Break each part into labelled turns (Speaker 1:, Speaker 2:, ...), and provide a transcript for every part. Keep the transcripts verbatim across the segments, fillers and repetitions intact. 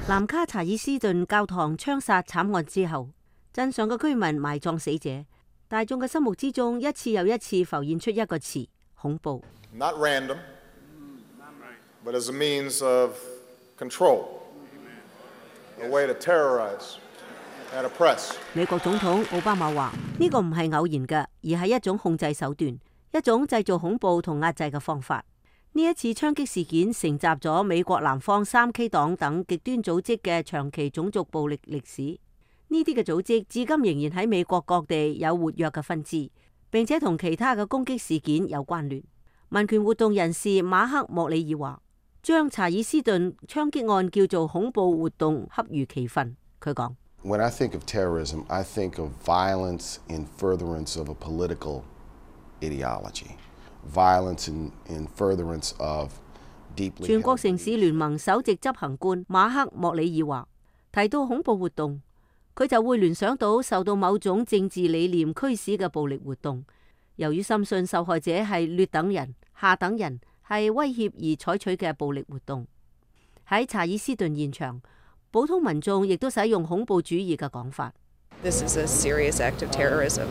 Speaker 1: 南卡查爾斯頓教堂槍殺慘案之後，鎮上嘅居民埋葬死者，大眾嘅心目之中一次又一次浮現出一個詞：恐怖。
Speaker 2: Not random, but as a means of control, a way to terrorize and oppress.
Speaker 1: 美國總統奧巴馬話：呢個唔係偶然嘅，而係一種控制手段，一種製造恐怖同壓制嘅方法。呢一次槍擊事件承襲咗美國南方三 K 黨等極端組織嘅長期種族暴力歷史。呢啲嘅組織至今仍然喺美國各地有活躍嘅分支，並且同其他嘅攻擊事件有關聯。民權活動人士馬克莫里爾話：將查爾斯頓槍擊案叫做恐怖活動恰如其分。佢講
Speaker 3: ：When I think of terrorism, I think of violence in furtherance of a political ideology.Violence in, in furtherance of deeply
Speaker 1: 全國城市聯盟首席執行官馬克莫里爾話：提到恐怖活動，佢就會聯想到受到某種政治理念驅使嘅暴力活動。由於深信受害者係劣等人、下等人，係威脅而採取嘅暴力活動。喺查爾斯頓現場，普通民眾亦都使用恐怖主義嘅講法。
Speaker 4: This is a serious act of terrorism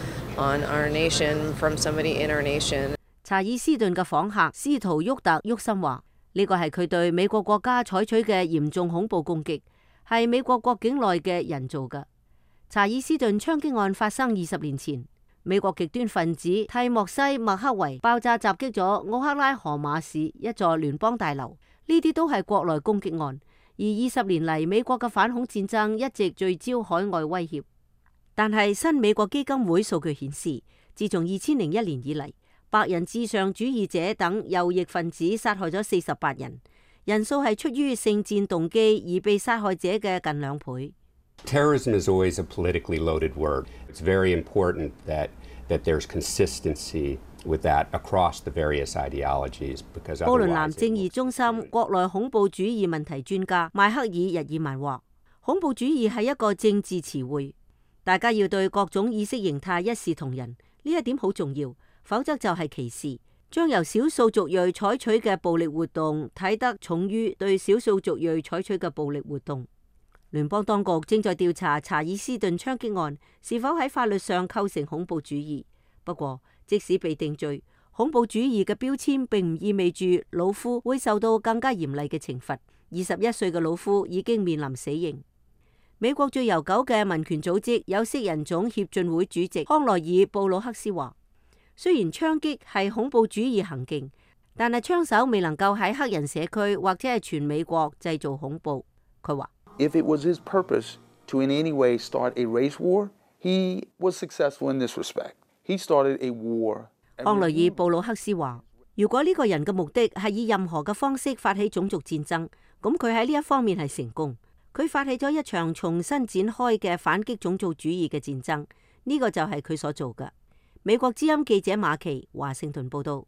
Speaker 4: on our nation from somebody in our nation.
Speaker 1: 查爾斯頓嘅訪客斯圖沃特沃森話：呢個係佢對美國國家採取嘅嚴重恐怖攻擊，係美國國境內嘅人做嘅。查爾斯頓槍擊案發生二十年前，美國極端分子蒂莫西麥克維爆炸襲擊咗奧克拉荷馬市一座聯邦大樓，呢啲都係國內攻擊案。而二十年嚟，美國嘅反恐戰爭一直聚焦海外威脅。但係新美國基金會數據顯示，自從二千零一年以嚟，白人至上主義者等右翼分子殺害咗四十八人，人數係出於聖戰動機而被殺害者嘅近兩倍。
Speaker 5: Terrorism is always a politically loaded word. It's very important that that there's consistency with that across the various ideologies because otherwise.
Speaker 1: 波倫南正義中心國內恐怖主義問題專家邁克爾日耳曼話：恐怖主義係一個政治詞彙，大家要對各種意識形態一視同仁，呢一點好重要。否則就係歧視，將由少數族裔採取嘅暴力活動睇得重於對少數族裔採取嘅暴力活動。聯邦當局正在調查查爾斯頓槍擊案是否喺法律上構成恐怖主義。不過，即使被定罪，恐怖主義嘅標籤並唔意味住魯夫會受到更加嚴厲嘅懲罰。二十一歲嘅魯夫已經面臨死刑。美國最悠久嘅民權組織有色人種協進會主席康奈爾布魯克斯話：雖然槍擊係恐怖主義行徑，但係槍手未能夠喺黑人社區或者係全美國製造恐怖。佢話
Speaker 6: ：If it was his purpose to in any way start a race war, he was successful in this respect. He started a war.
Speaker 1: 康雷爾布魯克斯話：如果呢個人嘅目的係以任何嘅方式發起種族戰爭，咁佢喺呢一方面係成功。佢發起咗一場重新展開嘅反擊種族主義嘅戰爭，呢個就係佢所做嘅。美國之音記者馬奇華盛頓報道。